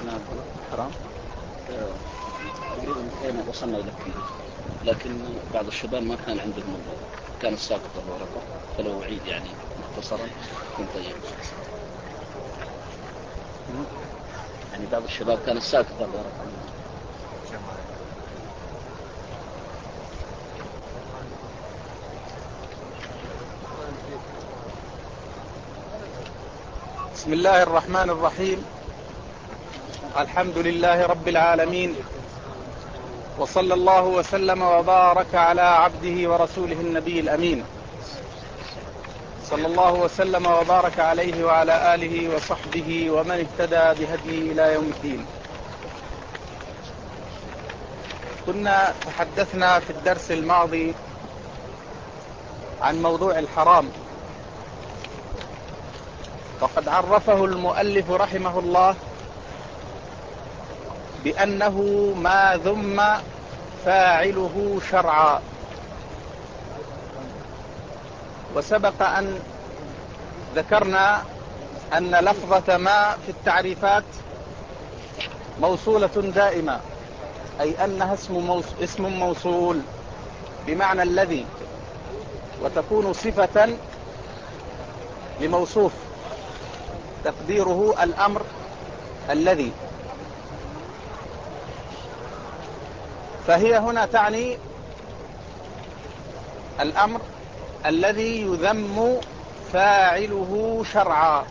هنا حرام. تقريبا كنا وصلنا إلى التنبيه، لكن بعض الشباب ما كان عندهم، كانت ساقطة الورقة، فلو أعيد يعني مختصرا يكون طيب. يعني بعض الشباب كانت ساقطة الورقة. بسم الله الرحمن الرحيم. الحمد لله رب العالمين، وصلى الله وسلم وبارك على عبده ورسوله النبي الأمين، صلى الله وسلم وبارك عليه وعلى آله وصحبه ومن اهتدى بهديه إلى يوم الدين. كنا تحدثنا في الدرس الماضي عن موضوع الحرام، وقد عرفه المؤلف رحمه الله بأنه ما ذم فاعله شرعا. وسبق أن ذكرنا أن لفظة ما في التعريفات موصولة دائما، أي أنها اسم موصول بمعنى الذي، وتكون صفة لموصوف تقديره الأمر الذي. فهي هنا تعني الأمر الذي يذم فاعله شرعا.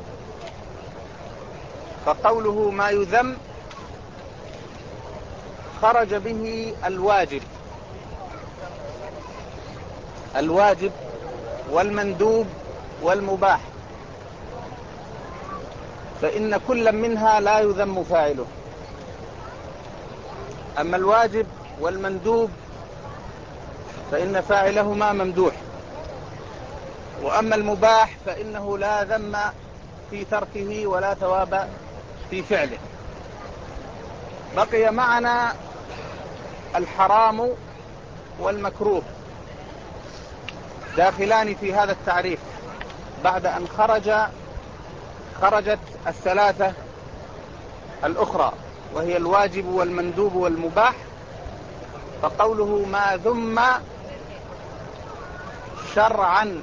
فقوله ما يذم خرج به الواجب والمندوب والمباح، فإن كل منها لا يذم فاعله. أما الواجب والمندوب فإن فاعلهما ممدوح، وأما المباح فإنه لا ذم في تركه ولا ثواب في فعله. بقي معنا الحرام والمكروه داخلان في هذا التعريف بعد أن خرجت الثلاثة الأخرى، وهي الواجب والمندوب والمباح. فقوله ما ذم شرعا،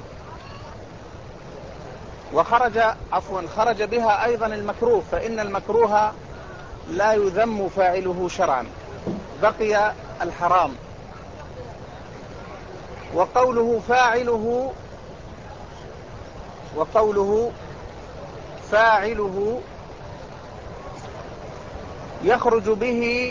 خرج بها أيضا المكروه، فإن المكروه لا يذم فاعله شرعا. بقي الحرام. وقوله فاعله يخرج به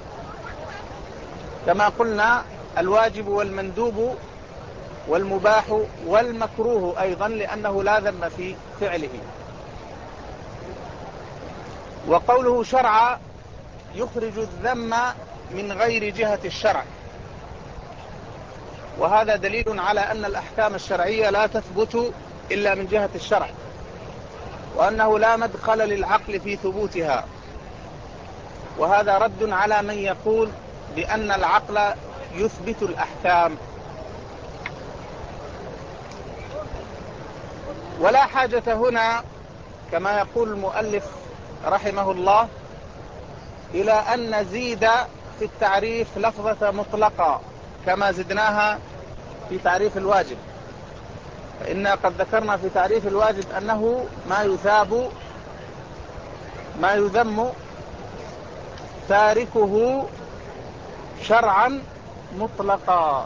كما قلنا الواجب والمندوب والمباح والمكروه أيضا، لأنه لا ذم في فعله. وقوله شرعا يخرج الذم من غير جهة الشرع، وهذا دليل على أن الأحكام الشرعية لا تثبت إلا من جهة الشرع، وأنه لا مدخل للعقل في ثبوتها. وهذا رد على من يقول بأن العقل يثبت الأحكام. ولا حاجة هنا كما يقول المؤلف رحمه الله إلى أن نزيد في التعريف لفظة مطلقة كما زدناها في تعريف الواجب، فإنا قد ذكرنا في تعريف الواجب أنه ما يذم تاركه شرعا مطلقا.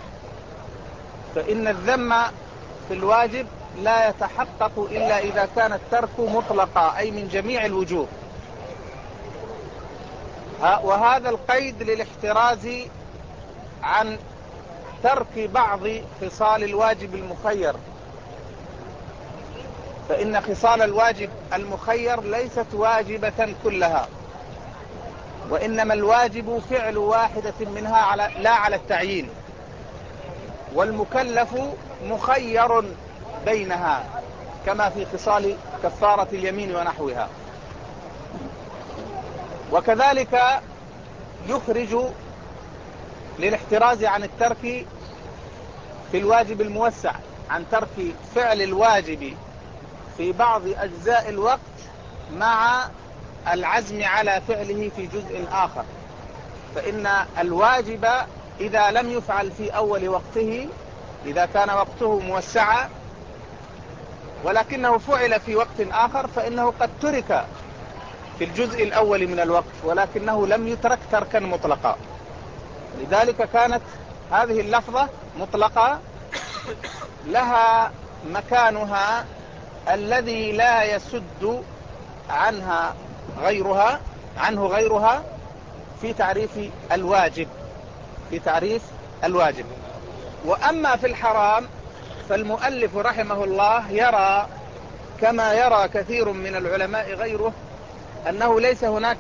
فإن الذم في الواجب لا يتحقق إلا إذا كان الترك مطلقا، أي من جميع الوجوه. وهذا القيد للاحتراز عن ترك بعض خصال الواجب المخير، فإن خصال الواجب المخير ليست واجبة كلها، وإنما الواجب فعل واحدة منها لا على التعيين، والمكلف مخير بينها كما في خصال كفارة اليمين ونحوها. وكذلك يخرج للاحتراز عن الترك في الواجب الموسع عن ترك فعل الواجب في بعض أجزاء الوقت مع العزم على فعله في جزء آخر. فإن الواجب إذا لم يفعل في أول وقته، إذا كان وقته موسعا ولكنه فعل في وقت آخر، فإنه قد ترك في الجزء الأول من الوقت ولكنه لم يترك تركا مطلقا. لذلك كانت هذه اللفظة مطلقة لها مكانها الذي لا يسد عنه غيرها في تعريف الواجب. وأما في الحرام فالمؤلف رحمه الله يرى كما يرى كثير من العلماء غيره أنه ليس هناك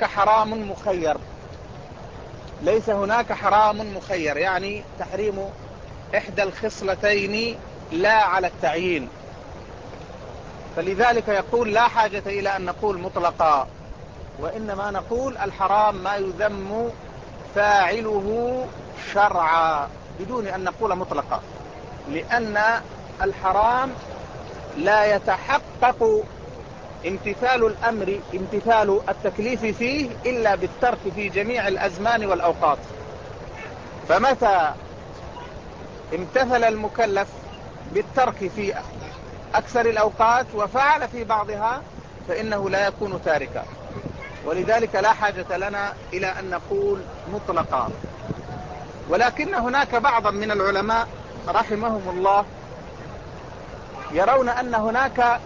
حرام مخير، يعني تحريم إحدى الخصلتين لا على التعيين. فلذلك يقول لا حاجة إلى أن نقول مطلقا، وإنما نقول الحرام ما يذم فاعله شرعا بدون أن نقول مطلقا، لأن الحرام لا يتحقق امتثال التكليف فيه إلا بالترك في جميع الأزمان والأوقات. فمتى امتثل المكلف بالترك في أكثر الأوقات وفعل في بعضها فإنه لا يكون تاركا، ولذلك لا حاجة لنا إلى أن نقول مطلقا. ولكن هناك بعضا من العلماء رحمهم الله يرون أن هناك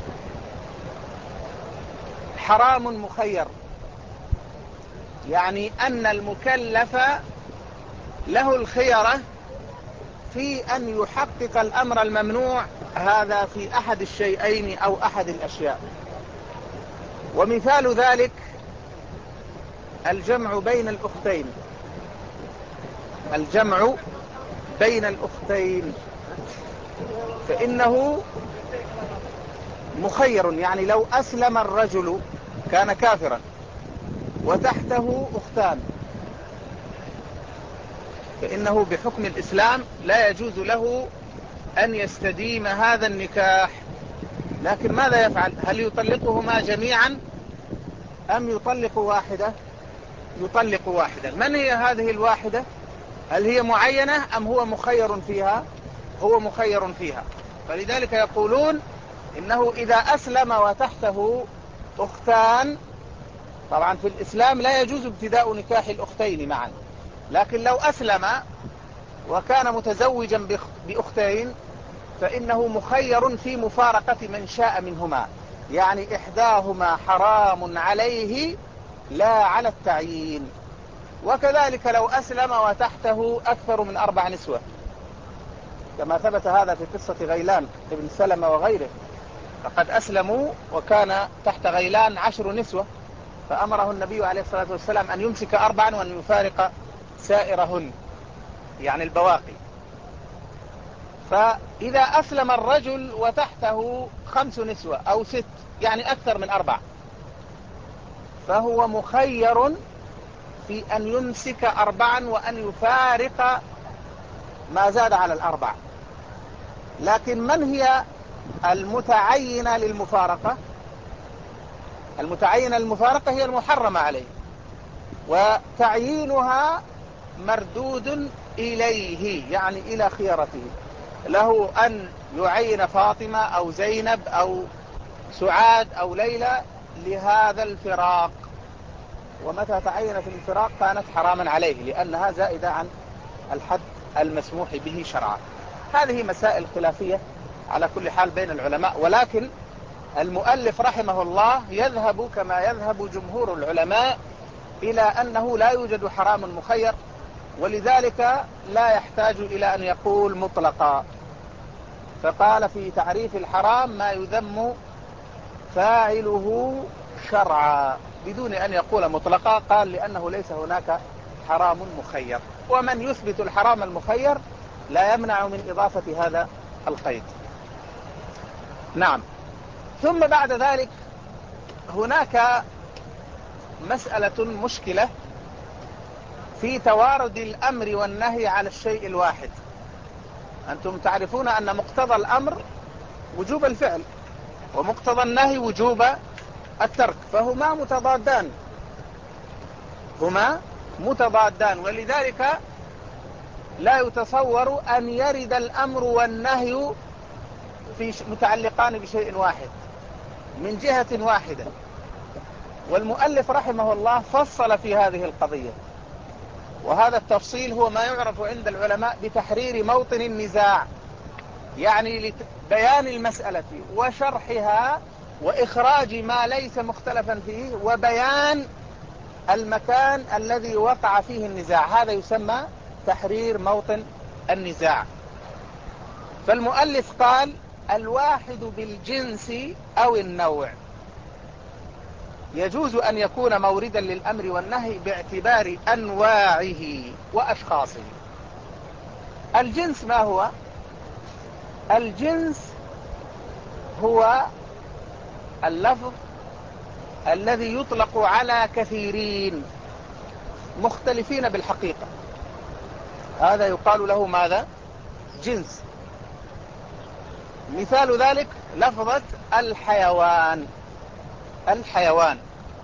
حرام مخير، يعني أن المكلف له الخيرة في أن يحقق الأمر الممنوع هذا في أحد الشيئين أو أحد الأشياء. ومثال ذلك الجمع بين الأختين فإنه مخير. يعني لو أسلم الرجل كان كافرا وتحته أختان فإنه بحكم الإسلام لا يجوز له أن يستديم هذا النكاح. لكن ماذا يفعل؟ هل يطلقهما جميعا أم يطلق واحدة؟ يطلق واحدة. من هي هذه الواحدة؟ هل هي معينة أم هو مخير فيها؟ هو مخير فيها. فلذلك يقولون إنه إذا أسلم وتحته أختان، طبعا في الإسلام لا يجوز ابتداء نكاح الأختين معا، لكن لو أسلم وكان متزوجا بأختين فإنه مخير في مفارقة من شاء منهما، يعني إحداهما حرام عليه لا على التعيين. وكذلك لو أسلم وتحته أكثر من 4 نسوة كما ثبت هذا في قصة غيلان ابن سلمة وغيره، فقد أسلموا وكان تحت غيلان 10 نسوة، فأمره النبي عليه الصلاة والسلام أن يمسك 4 وأن يفارق سائرهن، يعني البواقي. فإذا أسلم الرجل وتحته 5 نسوة أو 6، يعني أكثر من 4، فهو مخير في أن يمسك 4 وأن يفارق ما زاد على 4. لكن من هي المتعينة للمفارقة؟ المتعينة للمفارقة هي المحرمة عليه، وتعيينها مردود إليه، يعني إلى خيارته. له أن يعين فاطمة أو زينب أو سعاد أو ليلى لهذا الفراق، ومتى تعينت الفراق كانت حراما عليه لأنها زائدة عن الحد المسموح به شرعا. هذه مسائل خلافية على كل حال بين العلماء، ولكن المؤلف رحمه الله يذهب كما يذهب جمهور العلماء إلى أنه لا يوجد حرام مخير، ولذلك لا يحتاج إلى أن يقول مطلقا. فقال في تعريف الحرام ما يذم فاعله شرعا بدون أن يقول مطلقا. قال لأنه ليس هناك حرام مخير، ومن يثبت الحرام المخير لا يمنع من إضافة هذا القيد. نعم. ثم بعد ذلك هناك مسألة مشكلة في توارد الأمر والنهي على الشيء الواحد. أنتم تعرفون أن مقتضى الأمر وجوب الفعل ومقتضى النهي وجوب الترك، فهما متضادان هما متضادان، ولذلك لا يتصور أن يرد الأمر والنهي متعلقان بشيء واحد من جهة واحدة. والمؤلف رحمه الله فصل في هذه القضية، وهذا التفصيل هو ما يعرف عند العلماء بتحرير موطن النزاع، يعني لبيان المسألة وشرحها وإخراج ما ليس مختلفا فيه وبيان المكان الذي وقع فيه النزاع. هذا يسمى تحرير موطن النزاع. فالمؤلف قال: الواحد بالجنس أو النوع يجوز أن يكون موردا للأمر والنهي باعتبار أنواعه وأشخاصه. الجنس ما هو؟ الجنس هو اللفظ الذي يطلق على كثيرين مختلفين بالحقيقة، هذا يقال له ماذا؟ جنس. مثال ذلك لفظة الحيوان. الحيوان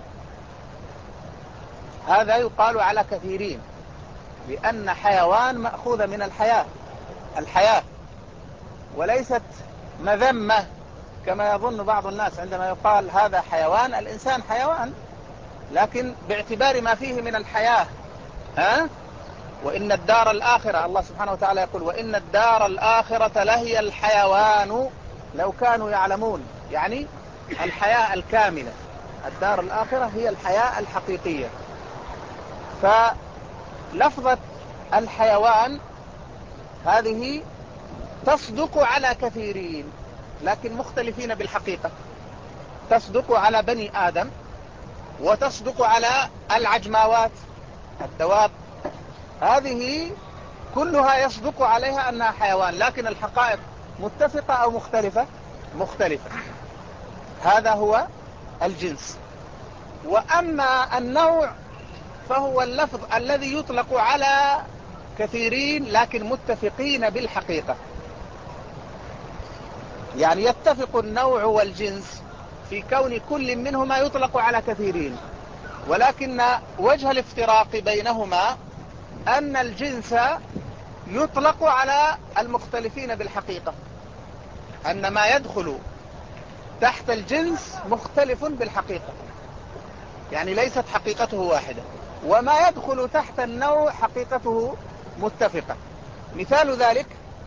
هذا يقال على كثيرين، لأن حيوان مأخوذة من الحياة، وليست مذمة كما يظن بعض الناس عندما يقال هذا حيوان. الإنسان حيوان، لكن باعتبار ما فيه من الحياة. وإن الدار الآخرة، الله سبحانه وتعالى يقول: وإن الدار الآخرة لهي الحيوان لو كانوا يعلمون، يعني الحياة الكاملة. الدار الآخرة هي الحياة الحقيقية. فلفظة الحيوان هذه تصدق على كثيرين لكن مختلفين بالحقيقة. تصدق على بني آدم، وتصدق على العجماوات الدواب، هذه كلها يصدق عليها أنها حيوان، لكن الحقائق متفقة أو مختلفة. هذا هو الجنس. وأما النوع فهو اللفظ الذي يطلق على كثيرين لكن متفقين بالحقيقة، يعني يتفق النوع والجنس في كون كل منهما يطلق على كثيرين، ولكن وجه الافتراق بينهما أن الجنس يطلق على المختلفين بالحقيقة، أن ما يدخل تحت الجنس مختلف بالحقيقة، يعني ليست حقيقته واحدة، وما يدخل تحت النوع حقيقته متفقة. مثال ذلك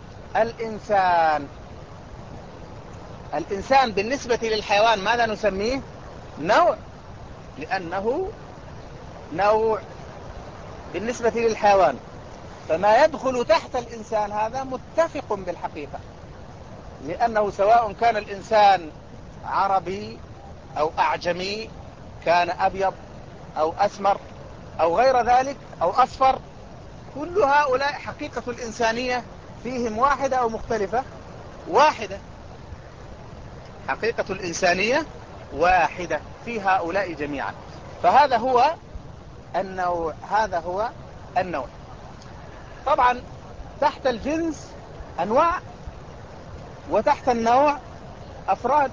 الإنسان بالنسبة للحيوان ماذا نسميه؟ نوع، لأنه نوع بالنسبة للحيوان، فما يدخل تحت الإنسان هذا متفق بالحقيقة، لأنه سواء كان الإنسان عربي أو أعجمي، كان أبيض أو أسمر أو غير ذلك أو أصفر، كل هؤلاء حقيقة الإنسانية فيهم واحدة أو مختلفة؟ واحدة. حقيقة الإنسانية واحدة في هؤلاء جميعا. فهذا هو النوع. طبعا تحت الجنس أنواع، وتحت النوع أفراد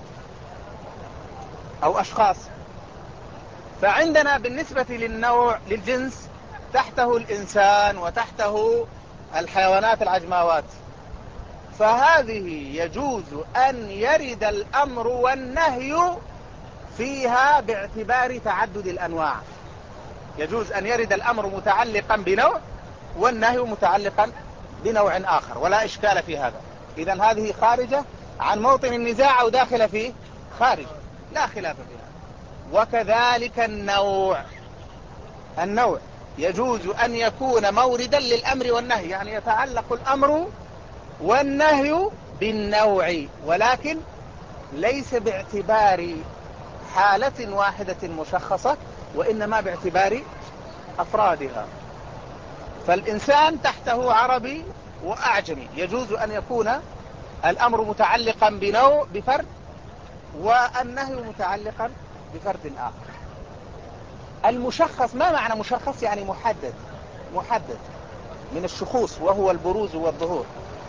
أو أشخاص. فعندنا بالنسبة للنوع للجنس تحته الإنسان وتحته الحيوانات العجماوات، فهذه يجوز أن يرد الأمر والنهي فيها باعتبار تعدد الأنواع. يجوز أن يرد الأمر متعلقا بنوع والنهي متعلقا بنوع آخر، ولا إشكال في هذا. إذن هذه خارجة عن موطن النزاع أو داخل فيه؟ خارج، لا خلاف فيها. وكذلك النوع يجوز أن يكون موردا للأمر والنهي، يعني يتعلق الأمر والنهي بالنوع، ولكن ليس باعتبار حالة واحدة مشخصة، وإنما باعتبار أفرادها. فالإنسان تحته عربي وأعجمي، يجوز أن يكون الأمر متعلقا بنوع بفرد، والنهي متعلقا بفرد آخر. المشخص، ما معنى مشخص؟ يعني محدد من الشخوص، وهو البروز والظهور.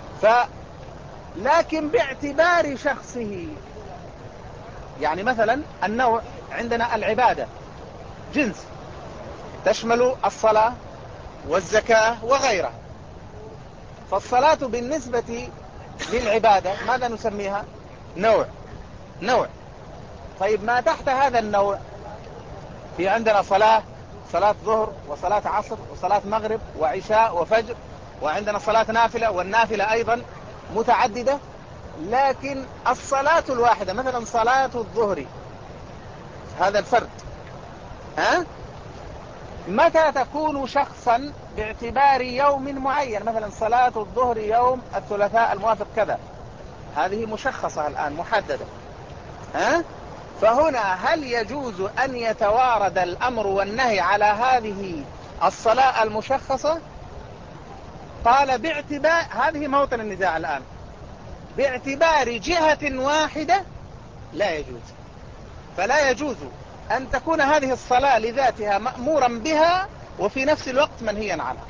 لكن باعتبار شخصه، يعني مثلا النوع عندنا العبادة جنس، تشمل الصلاة والزكاة وغيرها. فالصلاة بالنسبة للعبادة ماذا نسميها؟ نوع. طيب ما تحت هذا النوع، في عندنا صلاة ظهر وصلاة عصر وصلاة مغرب وعشاء وفجر، وعندنا صلاة نافلة، والنافلة أيضا متعددة. لكن الصلاة الواحدة مثلا صلاة الظهر، هذا الفرد، متى تكون شخصا باعتبار يوم معين؟ مثلا صلاة الظهر يوم الثلاثاء الموافق كذا، هذه مشخصة الآن محددة. فهنا هل يجوز أن يتوارد الأمر والنهي على هذه الصلاة المشخصة؟ قال باعتبار، هذه موطن النزاع الآن، باعتبار جهة واحدة لا يجوز. فلا يجوز أن تكون هذه الصلاة لذاتها مأمورا بها وفي نفس الوقت منهيا عنها،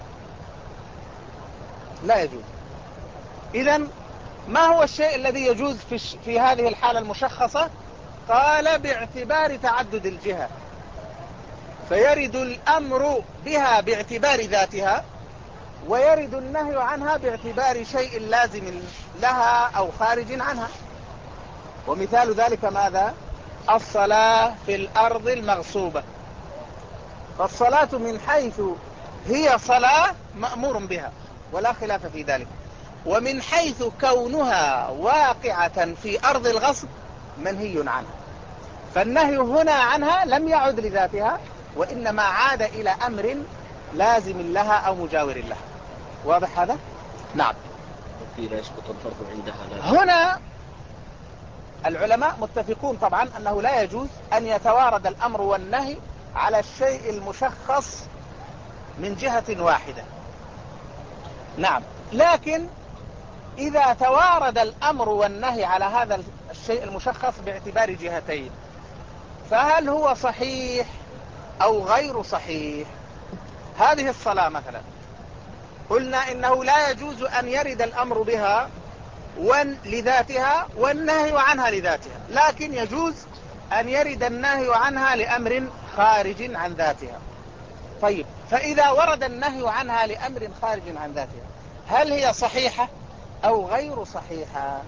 لا يجوز. إذن ما هو الشيء الذي يجوز في هذه الحالة المشخصة؟ قال باعتبار تعدد الجهة، فيرد الأمر بها باعتبار ذاتها، ويرد النهي عنها باعتبار شيء لازم لها أو خارج عنها. ومثال ذلك ماذا؟ الصلاة في الأرض المغصوبة. فالصلاة من حيث هي صلاة مأمور بها ولا خلاف في ذلك، ومن حيث كونها واقعة في أرض الغصب منهي عنها. فالنهي هنا عنها لم يعد لذاتها، وإنما عاد إلى أمر لازم لها أو مجاور لها. واضح هذا؟ نعم. لا يسقط الفرض عندها. هنا العلماء متفقون طبعا أنه لا يجوز أن يتوارد الأمر والنهي على الشيء المشخص من جهة واحدة. نعم، لكن إذا توارد الأمر والنهي على هذا الشيء المشخص باعتبار جهتين، فهل هو صحيح أو غير صحيح؟ هذه الصلاة مثلا قلنا إنه لا يجوز أن يرد الأمر بها لذاتها والنهي عنها لذاتها، لكن يجوز أن يرد النهي عنها لأمر خارج عن ذاتها. طيب، فإذا ورد النهي عنها لأمر خارج عن ذاتها، هل هي صحيحة أو غير صحيحة؟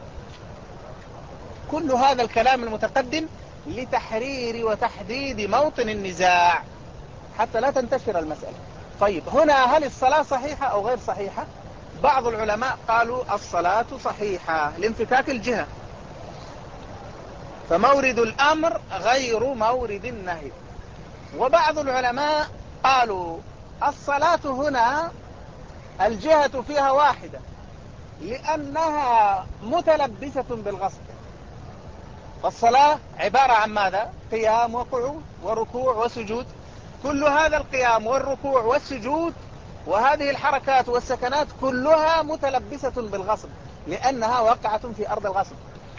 كل هذا الكلام المتقدم لتحرير وتحديد موطن النزاع حتى لا تنتشر المسألة. طيب، هنا هل الصلاة صحيحة أو غير صحيحة؟ بعض العلماء قالوا الصلاة صحيحة لانفكاك الجهة، فمورد الأمر غير مورد النهي. وبعض العلماء قالوا الصلاة هنا الجهة فيها واحدة لأنها متلبسة بالغصب. فالصلاة عبارة عن ماذا؟ قيام وقعود وركوع وسجود. كل هذا القيام والركوع والسجود وهذه الحركات والسكنات كلها متلبسة بالغصب لأنها وقعة في أرض الغصب.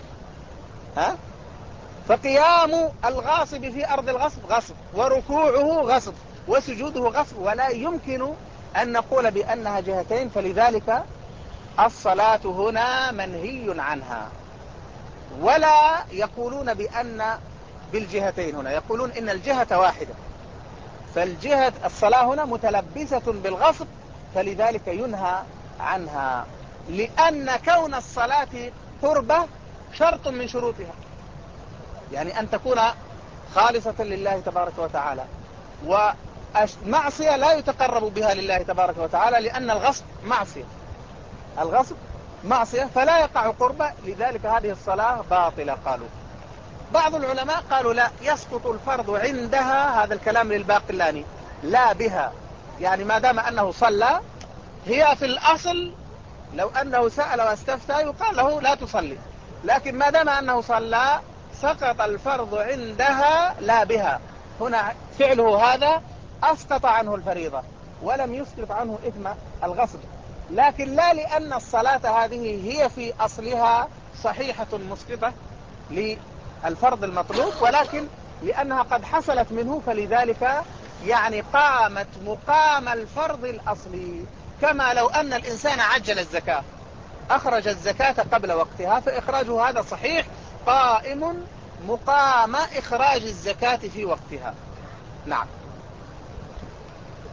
فقيام الغاصب في أرض الغصب غصب، وركوعه غصب، وسجوده غصب، ولا يمكن أن نقول بأنها جهتين. فلذلك الصلاة هنا منهي عنها. ولا يقولون بأن بالجهتين، هنا يقولون إن الجهة واحدة، فالجهة الصلاة هنا متلبسة بالغصب، فلذلك ينهى عنها، لأن كون الصلاة قربة شرط من شروطها، يعني أن تكون خالصة لله تبارك وتعالى. ومعصية لا يتقرب بها لله تبارك وتعالى، لأن الغصب معصية، الغصب معصية فلا يقع قربة، لذلك هذه الصلاة باطلة. قالوا بعض العلماء قالوا لا، يسقط الفرض عندها، هذا الكلام للباقلاني، لا بها. يعني ما دام أنه صلى، هي في الأصل لو أنه سأل واستفتى يقال له لا تصلي، لكن ما دام أنه صلى سقط الفرض عندها لا بها. هنا فعله هذا أسقط عنه الفريضة ولم يسقط عنه إثم الغصب، لكن لا لأن الصلاة هذه هي في أصلها صحيحة مسقطة للفرض المطلوب، ولكن لأنها قد حصلت منه، فلذلك يعني قامت مقام الفرض الأصلي. كما لو أن الإنسان عجل الزكاة، أخرج الزكاة قبل وقتها، فإخراجه هذا صحيح قائم مقام إخراج الزكاة في وقتها. نعم.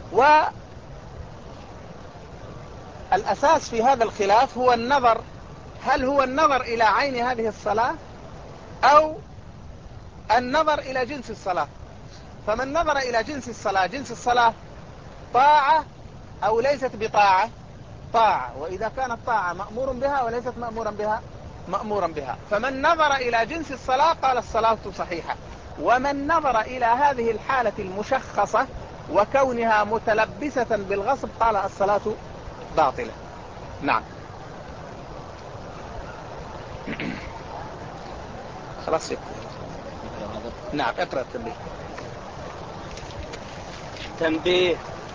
والأساس في هذا الخلاف هو النظر، هل هو النظر إلى عين هذه الصلاة أو النظر إلى جنس الصلاة. فمن نظر إلى جنس الصلاة، جنس الصلاة طاعة أو ليست بطاعة؟ طاعة، وإذا كانت طاعة مأمور بها وليست مأمورا بها؟ مأمورا بها. فمن نظر إلى جنس الصلاة قال الصلاة صحيحة، ومن نظر إلى هذه الحالة المشخصة وكونها متلبسة بالغصب قال الصلاة باطلة. نعم. خلاص يكفي. نعم، اقرأ التنبيه. تنبيه.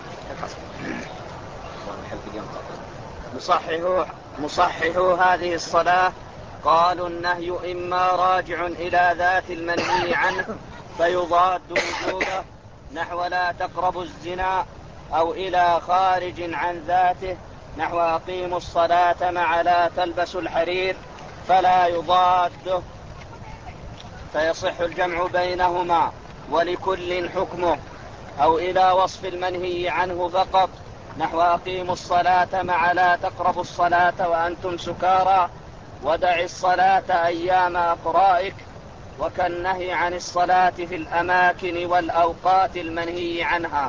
مصححو هذه الصلاة قالوا النهي إما راجع إلى ذات المنهي عنه فيضاد وجوبه، نحو لا تقربوا الزنا، أو إلى خارج عن ذاته، نحو أقيموا الصلاة مع لا تلبسوا الحرير، فلا يضاده، فيصح الجمع بينهما ولكل حكمه، أو إلى وصف المنهي عنه فقط، نحو أقيموا الصلاة مع لا تقربوا الصلاة وأنتم سكارى، ودع الصلاة أيام أقرائك، وكالنهي عن الصلاة في الأماكن والأوقات المنهي عنها،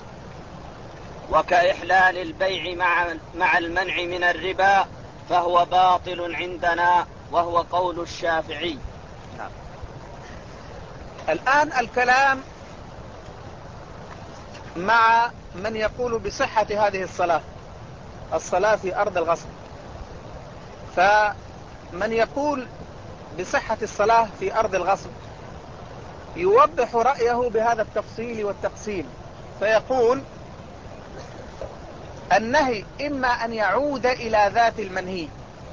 وكإحلال البيع مع المنع من الربا، فهو باطل عندنا، وهو قول الشافعي. نعم. الآن الكلام مع من يقول بصحة هذه الصلاة في أرض الغصب. فمن يقول بصحة الصلاة في أرض الغصب يوضح رأيه بهذا التفصيل والتقسيم، فيقول النهي إما أن يعود إلى ذات المنهي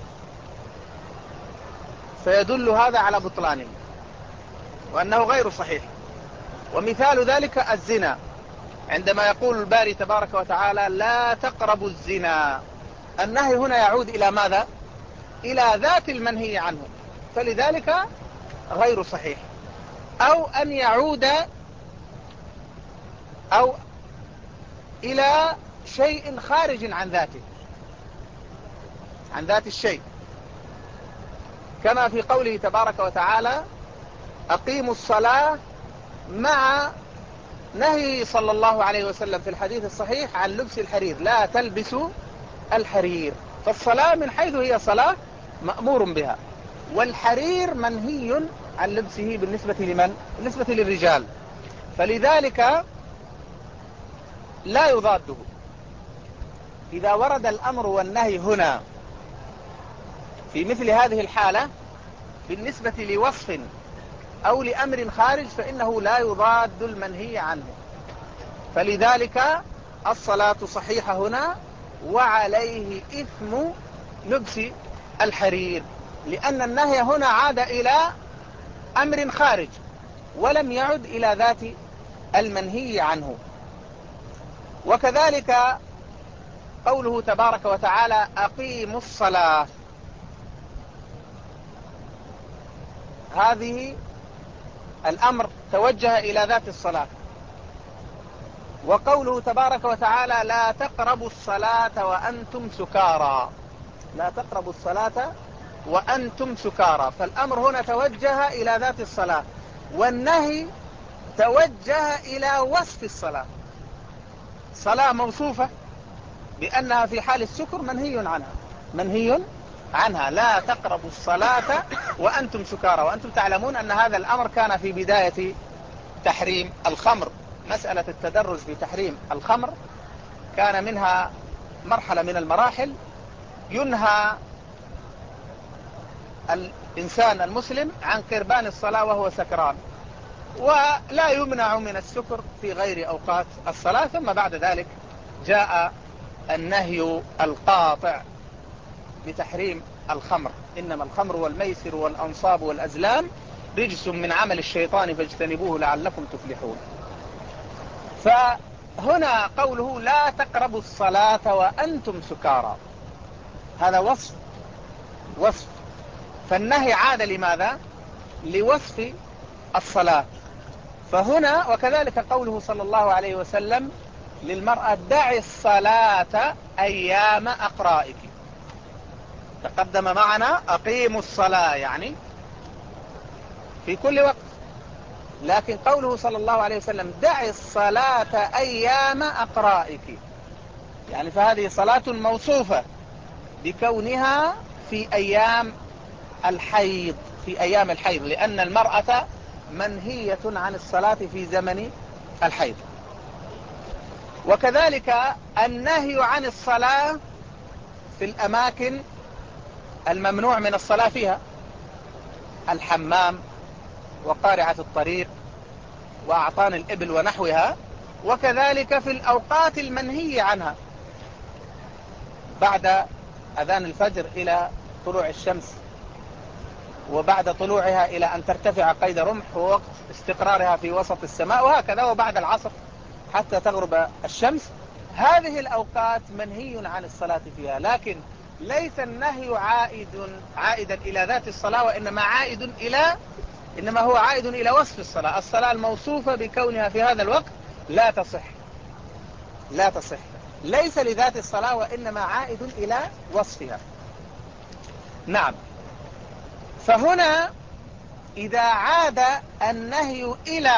فيدل هذا على بطلانه وأنه غير صحيح. ومثال ذلك الزنا، عندما يقول الباري تبارك وتعالى لا تقربوا الزنا، النهي هنا يعود إلى ماذا؟ إلى ذات المنهي عنه، فلذلك غير صحيح. أو أن يعود أو إلى شيء خارج عن ذاته، عن ذات الشيء، كما في قوله تبارك وتعالى أقيموا الصلاة، مع نهي صلى الله عليه وسلم في الحديث الصحيح عن لبس الحرير، لا تلبسوا الحرير. فالصلاة من حيث هي صلاة مأمور بها، والحرير منهي عن لبسه بالنسبة لمن؟ بالنسبة للرجال، فلذلك لا يضاده. إذا ورد الأمر والنهي هنا في مثل هذه الحالة بالنسبة لوصف أو لأمر خارج فإنه لا يضاد المنهي عنه، فلذلك الصلاة صحيحة هنا وعليه إثم لبس الحرير، لأن النهي هنا عاد إلى أمر خارج ولم يعد إلى ذات المنهي عنه. وكذلك قوله تبارك وتعالى أقيموا الصلاة، هذه الأمر توجه إلى ذات الصلاة. وقوله تبارك وتعالى لا تقربوا الصلاة وأنتم سكارى، لا تقربوا الصلاة وأنتم سكارى، فالأمر هنا توجه إلى ذات الصلاة، والنهي توجه إلى وصف الصلاة. صلاة موصوفة بأنها في حال السكر منهي عنها، لا تقربوا الصلاة وأنتم سكارى. وأنتم تعلمون أن هذا الأمر كان في بداية تحريم الخمر، مسألة التدرج في تحريم الخمر كان منها مرحلة من المراحل ينهى الإنسان المسلم عن قربان الصلاة وهو سكران، ولا يمنع من السكر في غير أوقات الصلاة. ثم بعد ذلك جاء النهي القاطع بتحريم الخمر، إنما الخمر والميسر والأنصاب والأزلام رجس من عمل الشيطان فاجتنبوه لعلكم تفلحون. فهنا قوله لا تقربوا الصلاة وأنتم سكارى، هذا وصف، فالنهي عاد لماذا؟ لوصف الصلاة. فهنا وكذلك قوله صلى الله عليه وسلم للمرأة دعي الصلاة أيام أقرائك. تقدم معنا أقيموا الصلاة يعني في كل وقت، لكن قوله صلى الله عليه وسلم دعي الصلاة أيام أقرائك، يعني فهذه صلاة موصوفة بكونها في أيام الحيض، في أيام الحيض، لأن المرأة منهية عن الصلاة في زمن الحيض. وكذلك النهي عن الصلاة في الأماكن الممنوع من الصلاة فيها، الحمام وقارعة الطريق وأعطان الإبل ونحوها، وكذلك في الأوقات المنهي عنها بعد أذان الفجر إلى طلوع الشمس، وبعد طلوعها إلى أن ترتفع قيد رمح، ووقت استقرارها في وسط السماء، وهكذا، وبعد العصر حتى تغرب الشمس. هذه الأوقات منهي عن الصلاة فيها، لكن ليس النهي عائدا إلى ذات الصلاة، إنما هو عائد إلى وصف الصلاة. الصلاة الموصوفة بكونها في هذا الوقت لا تصح، ليس لذات الصلاة، وإنما عائد إلى وصفها. نعم. فهنا إذا عاد النهي إلى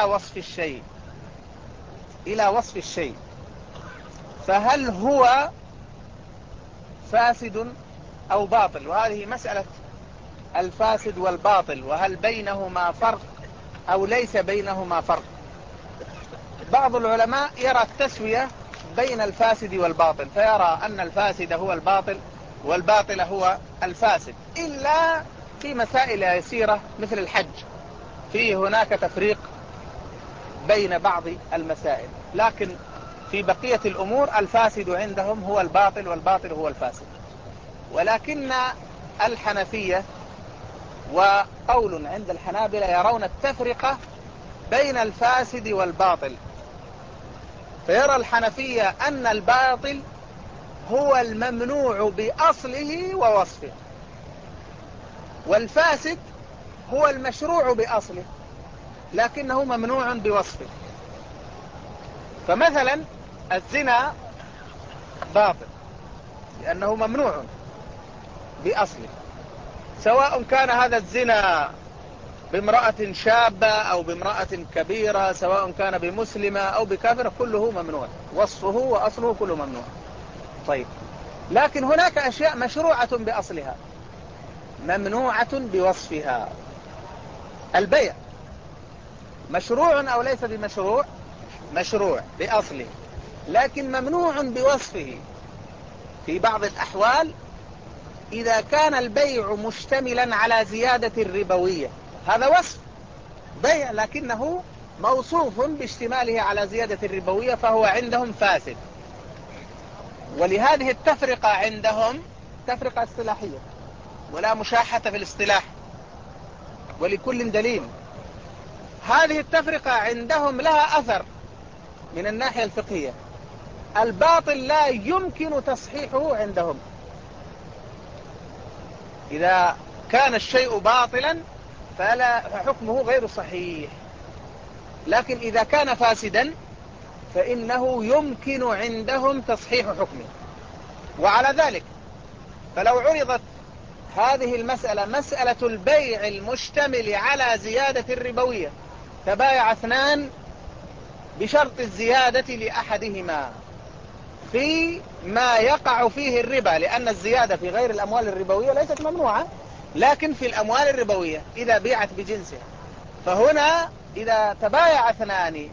وصف الشيء فهل هو فاسد أو باطل؟ وهذه مسألة الفاسد والباطل، وهل بينهما فرق أو ليس بينهما فرق. بعض العلماء يرى التسوية بين الفاسد والباطل، فيرى أن الفاسد هو الباطل والباطل هو الفاسد، إلا في مسائل يسيرة مثل الحج، فيه هناك تفريق بين بعض المسائل، لكن في بقية الأمور الفاسد عندهم هو الباطل والباطل هو الفاسد. ولكن الحنفية وقول عند الحنابلة يرون التفرقة بين الفاسد والباطل، فيرى الحنفية أن الباطل هو الممنوع بأصله ووصفه، والفاسد هو المشروع بأصله لكنه ممنوع بوصفه. فمثلا الزنا باطل لأنه ممنوع بأصله، سواء كان هذا الزنا بامرأة شابة أو بامرأة كبيرة، سواء كان بمسلمة أو بكافرة، كله ممنوع، وصفه وأصله كله ممنوع. طيب، لكن هناك أشياء مشروعة بأصلها ممنوعة بوصفها. البيع مشروع أو ليس بمشروع؟ مشروع بأصله، لكن ممنوع بوصفه في بعض الأحوال، إذا كان البيع مشتملا على زيادة الربوية. هذا وصف بيع لكنه موصوف باشتماله على زيادة الربوية، فهو عندهم فاسد. ولهذه التفرقة عندهم تفرقة اصطلاحية، ولا مشاحة في الاصطلاح، ولكل دليل. هذه التفرقة عندهم لها أثر من الناحية الفقهية. الباطل لا يمكن تصحيحه عندهم، إذا كان الشيء باطلا فحكمه غير صحيح، لكن إذا كان فاسدا فإنه يمكن عندهم تصحيح حكمه. وعلى ذلك فلو عرضت هذه المسألة، مسألة البيع المشتمل على زيادة الربوية، تبايع اثنان بشرط الزيادة لأحدهما في ما يقع فيه الربا، لأن الزيادة في غير الأموال الربوية ليست ممنوعة، لكن في الأموال الربوية إذا بيعت بجنسها. فهنا إذا تبايع اثنان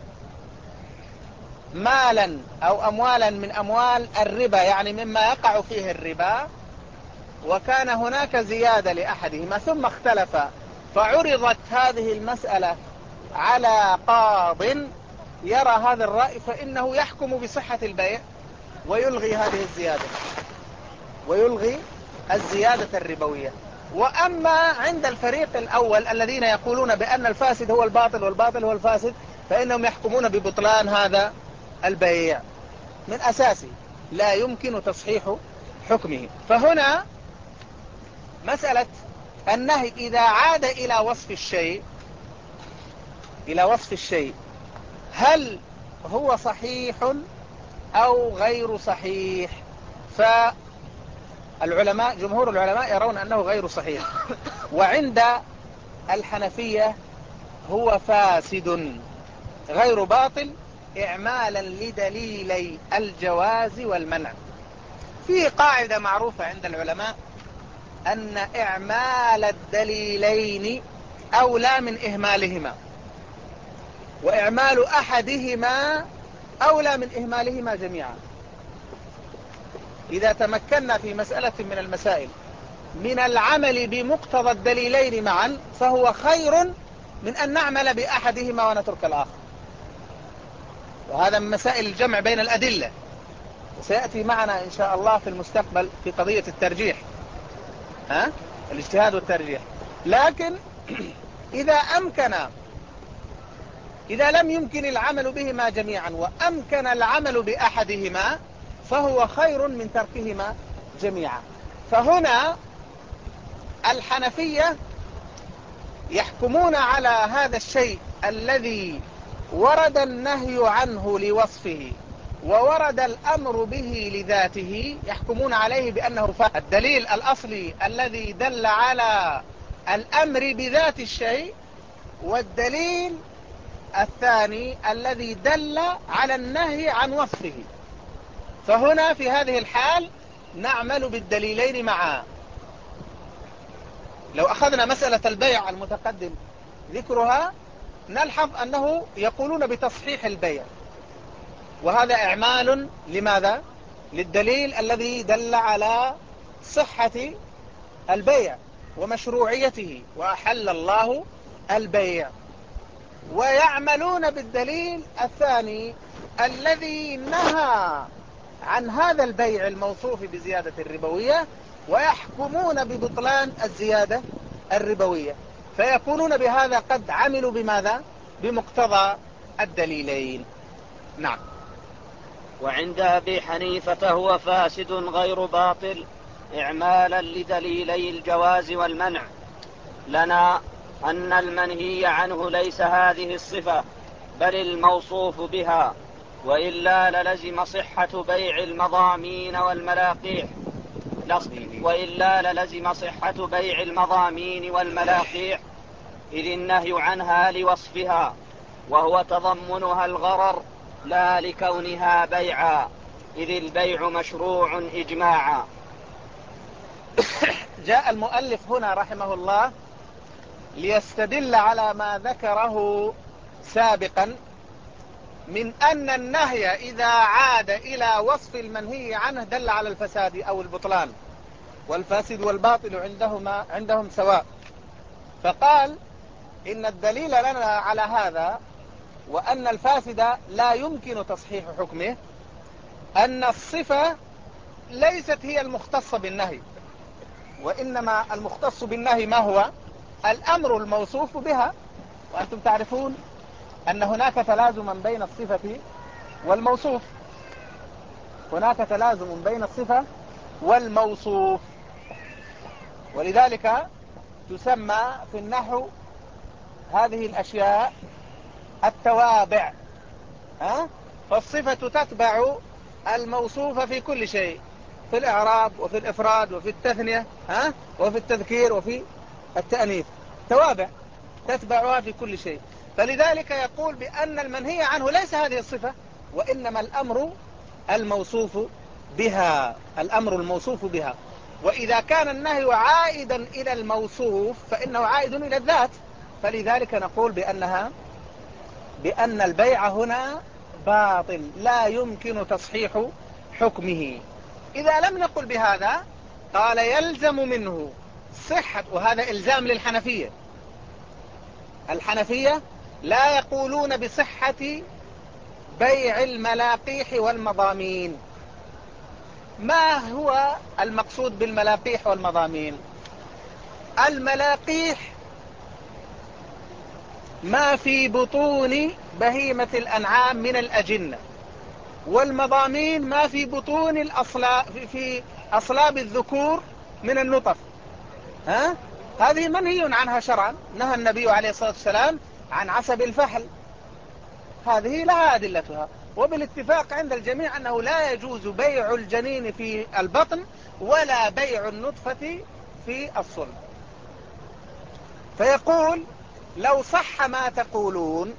مالا أو أموالا من أموال الربا، يعني مما يقع فيه الربا، وكان هناك زيادة لأحدهما ثم اختلف، فعرضت هذه المسألة على قاض يرى هذا الرأي، فإنه يحكم بصحة البيع ويلغي هذه الزيادة، ويلغي الزيادة الربوية. وأما عند الفريق الأول الذين يقولون بأن الفاسد هو الباطل والباطل هو الفاسد، فإنهم يحكمون ببطلان هذا البيع من أساسه، لا يمكن تصحيح حكمه. فهنا مسألة النهي إذا عاد إلى وصف الشيء هل هو صحيح أو غير صحيح. فالعلماء جمهور العلماء يرون أنه غير صحيح. وعند الحنفية هو فاسد غير باطل إعمالا لدليلي الجواز والمنع. في قاعدة معروفة عند العلماء أن إعمال الدليلين أولى من إهمالهما، وإعمال أحدهما أولى من إهمالهما جميعا. إذا تمكنا في مسألة من المسائل من العمل بمقتضى الدليلين معا فهو خير من أن نعمل بأحدهما ونترك الآخر. وهذا من مسائل الجمع بين الأدلة، وسيأتي معنا إن شاء الله في المستقبل في قضية الترجيح، الاجتهاد والترجيح. لكن إذا لم يمكن العمل بهما جميعا وأمكن العمل بأحدهما فهو خير من تركهما جميعا. فهنا الحنفية يحكمون على هذا الشيء الذي ورد النهي عنه لوصفه وورد الأمر به لذاته، يحكمون عليه بأنه فاسد. الدليل الأصلي الذي دل على الأمر بذات الشيء، والدليل الثاني الذي دل على النهي عن وصفه. فهنا في هذه الحال نعمل بالدليلين معا. لو أخذنا مسألة البيع المتقدم ذكرها نلحظ أنه يقولون بتصحيح البيع، وهذا إعمال لماذا؟ للدليل الذي دل على صحة البيع ومشروعيته، وأحل الله البيع. ويعملون بالدليل الثاني الذي نهى عن هذا البيع الموصوف بزيادة الربوية، ويحكمون ببطلان الزيادة الربوية، فيكونون بهذا قد عملوا بماذا؟ بمقتضى الدليلين. نعم. وعند أبي حنيفة هو فاسد غير باطل إعمالا لدليلي الجواز والمنع لنا أن المنهي عنه ليس هذه الصفة بل الموصوف بها، وإلا للزم صحة بيع المضامين والملاقيح إذ النهي عنها لوصفها، وهو تضمنها الغرر لا لكونها بيعا، إذ البيع مشروع إجماعا. جاء المؤلف هنا رحمه الله ليستدل على ما ذكره سابقا من أن النهي إذا عاد إلى وصف المنهي عنه دل على الفساد أو البطلان، والفاسد والباطل عندهم سواء. فقال إن الدليل لنا على هذا وأن الفاسد لا يمكن تصحيح حكمه أن الصفة ليست هي المختصة بالنهي، وإنما المختص بالنهي ما هو؟ الأمر الموصوف بها. وأنتم تعرفون أن هناك تلازما بين الصفة والموصوف، هناك تلازم بين الصفة والموصوف، ولذلك تسمى في النحو هذه الأشياء التوابع. فالصفة تتبع الموصوف في كل شيء، في الإعراب وفي الإفراد وفي التثنية وفي التذكير وفي التأنيث، توابع تتبعها في كل شيء. فلذلك يقول بأن المنهي عنه ليس هذه الصفة، وإنما الأمر الموصوف بها، الأمر الموصوف بها. وإذا كان النهي عائدا إلى الموصوف فإنه عائد إلى الذات، فلذلك نقول بأن البيع هنا باطل لا يمكن تصحيح حكمه. إذا لم نقل بهذا قال يلزم منه صحة، وهذا إلزام للحنفية. الحنفية لا يقولون بصحة بيع الملاقيح والمضامين. ما هو المقصود بالملاقيح والمضامين؟ الملاقيح ما في بطون بهيمة الأنعام من الأجنة، والمضامين ما في بطون في أصلاب الذكور من النطف. هذه منهي عنها شرعا، نهى النبي عليه الصلاة والسلام عن عسب الفحل، هذه لها أدلتها. وبالاتفاق عند الجميع أنه لا يجوز بيع الجنين في البطن ولا بيع النطفة في الصلب. فيقول لو صح ما تقولون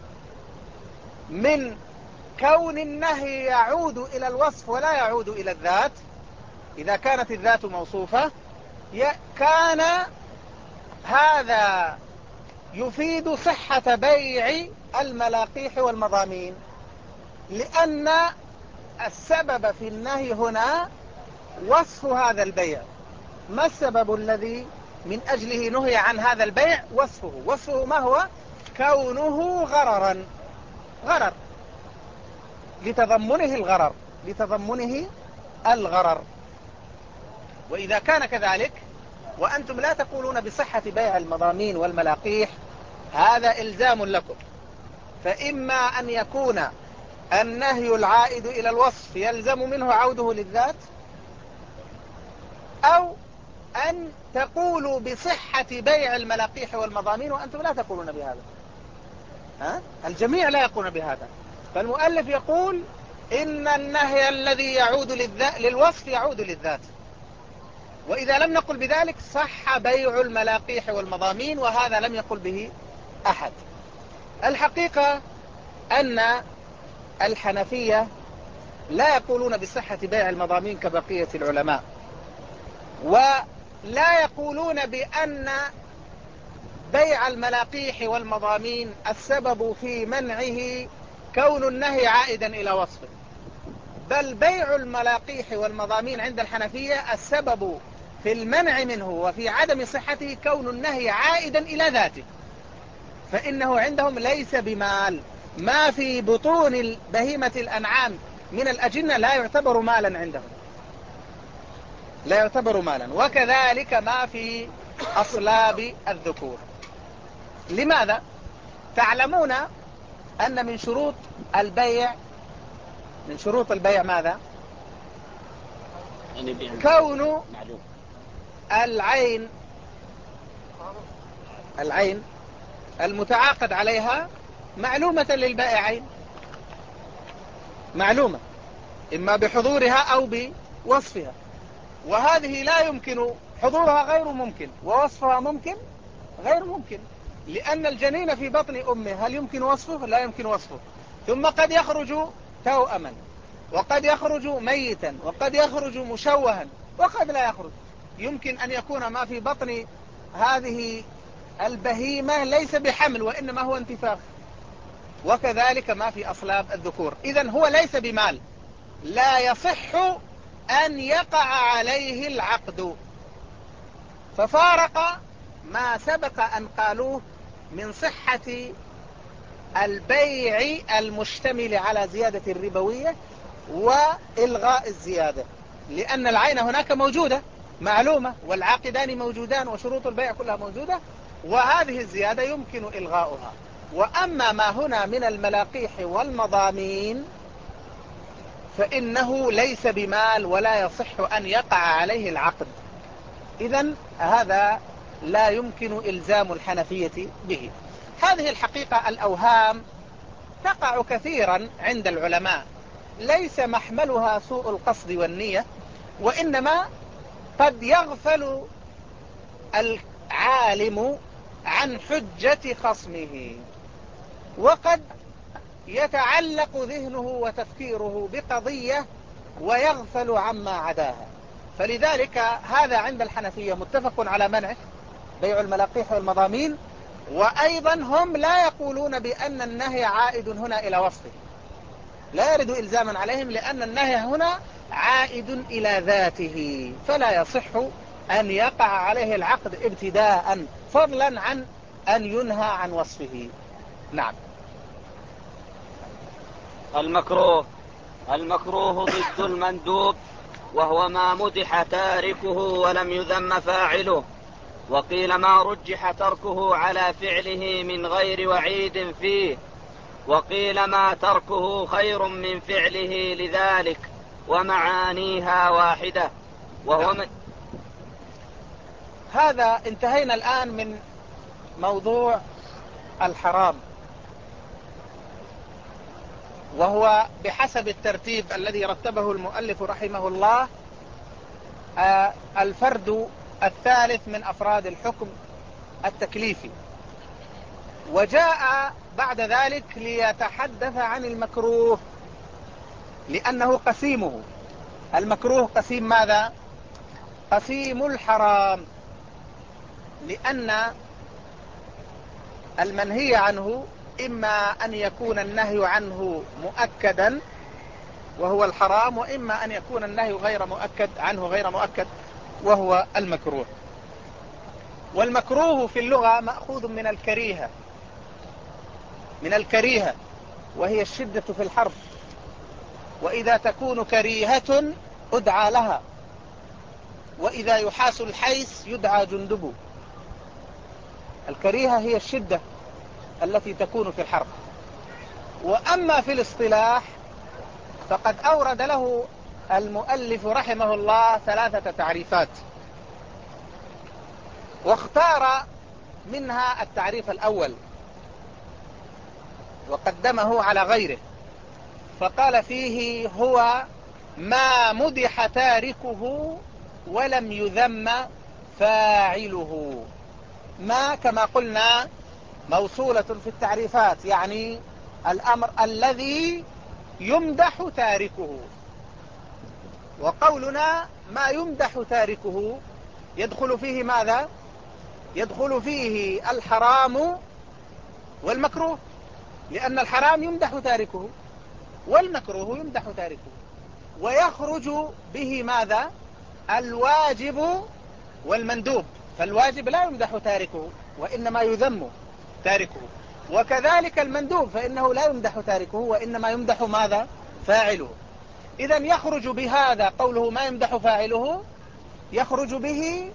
من كون النهي يعود إلى الوصف ولا يعود إلى الذات، إذا كانت الذات موصوفة كان هذا يفيد صحة بيع الملاقيح والمضامين، لأن السبب في النهي هنا وصف هذا البيع. ما السبب الذي من أجله نهي عن هذا البيع؟ وصفه ما هو؟ كونه غرر لتضمنه الغرر. وإذا كان كذلك وأنتم لا تقولون بصحة بيع المضامين والملاقيح، هذا إلزام لكم. فإما أن يكون النهي العائد إلى الوصف يلزم منه عوده للذات، أو أن تقولوا بصحة بيع الملاقيح والمضامين وأنتم لا تقولون بهذا. الجميع لا يقولون بهذا. فالمؤلف يقول إن النهي الذي يعود للوصف يعود للذات، وإذا لم نقل بذلك صح بيع الملاقيح والمضامين، وهذا لم يقل به أحد. الحقيقة أن الحنفية لا يقولون بصحة بيع المضامين كبقية العلماء، ولا يقولون بأن بيع الملاقيح والمضامين السبب في منعه كون النهي عائدا إلى وصفه، بل بيع الملاقيح والمضامين عند الحنفية السبب في المنع منه وفي عدم صحته كون النهي عائدا إلى ذاته، فإنه عندهم ليس بمال. ما في بطون بهيمة الأنعام من الأجنة لا يعتبر مالا عندهم، لا يعتبر مالا، وكذلك ما في أصلاب الذكور. لماذا؟ تعلمون أن من شروط البيع ماذا؟ كون العين المتعاقد عليها معلومة للبائعين، معلومة إما بحضورها أو بوصفها، وهذه لا يمكن حضورها، غير ممكن، ووصفها ممكن غير ممكن، لأن الجنين في بطن أمه هل يمكن وصفه؟ لا يمكن وصفه. ثم قد يخرج توأما، وقد يخرج ميتا، وقد يخرج مشوها، وقد لا يخرج. يمكن أن يكون ما في بطن هذه البهيمة ليس بحمل وإنما هو انتفاخ، وكذلك ما في أصلاب الذكور. إذن هو ليس بمال، لا يصح أن يقع عليه العقد. ففارق ما سبق أن قالوه من صحة البيع المشتمل على زيادة الربوية وإلغاء الزيادة، لأن العين هناك موجودة معلومة، والعاقدان موجودان، وشروط البيع كلها موجودة، وهذه الزيادة يمكن إلغاؤها. وأما ما هنا من الملاقيح والمضامين فإنه ليس بمال ولا يصح أن يقع عليه العقد. إذن هذا لا يمكن إلزام الحنفية به. هذه الحقيقة الأوهام تقع كثيرا عند العلماء، ليس محملها سوء القصد والنية، وإنما قد يغفل العالم عن حجة خصمه، وقد يتعلق ذهنه وتفكيره بقضية ويغفل عما عداها. فلذلك هذا عند الحنفية متفق على منعه بيع الملاقيح والمضامين، وأيضا هم لا يقولون بأن النهي عائد هنا إلى وصفه، لا يرد إلزاما عليهم، لأن النهي هنا عائد إلى ذاته، فلا يصح أن يقع عليه العقد ابتداء، فضلا عن أن ينهى عن وصفه. نعم. المكروه ضد المندوب، وهو ما مدح تاركه ولم يذم فاعله، وقيل ما رجح تركه على فعله من غير وعيد فيه، وقيل ما تركه خير من فعله لذلك، ومعانيها واحدة. وهو هذا انتهينا الآن من موضوع الحرام، وهو بحسب الترتيب الذي رتبه المؤلف رحمه الله الفرد الثالث من أفراد الحكم التكليفي. وجاء بعد ذلك ليتحدث عن المكروه، لأنه قسيمه. المكروه قسيم ماذا؟ قسيم الحرام، لأن المنهي عنه إما أن يكون النهي عنه مؤكدا وهو الحرام، وإما أن يكون النهي غير مؤكد عنه غير مؤكد وهو المكروه. والمكروه في اللغة مأخوذ من الكريهة، من الكريهة وهي الشدة في الحرب، وإذا تكون كريهة أدعى لها، وإذا يحاس الحيس يدعى جندب. الكريهة هي الشدة التي تكون في الحرب. وأما في الاصطلاح فقد أورد له المؤلف رحمه الله 3 تعريفات، واختار منها التعريف الأول وقدمه على غيره، فقال فيه: هو ما مدح تاركه ولم يذم فاعله. ما كما قلنا موصولة في التعريفات، يعني الأمر الذي يمدح تاركه. وقولنا ما يمدح تاركه يدخل فيه ماذا؟ يدخل فيه الحرام والمكروه، لأن الحرام يمدح تاركه والمكروه يمدح تاركه. ويخرج به ماذا؟ الواجب والمندوب، فالواجب لا يمدح تاركه وإنما يذم تاركه، وكذلك المندوب فإنه لا يمدح تاركه وإنما يمدح ماذا؟ فاعله. إذن يخرج بهذا قوله ما يمدح فاعله، يخرج به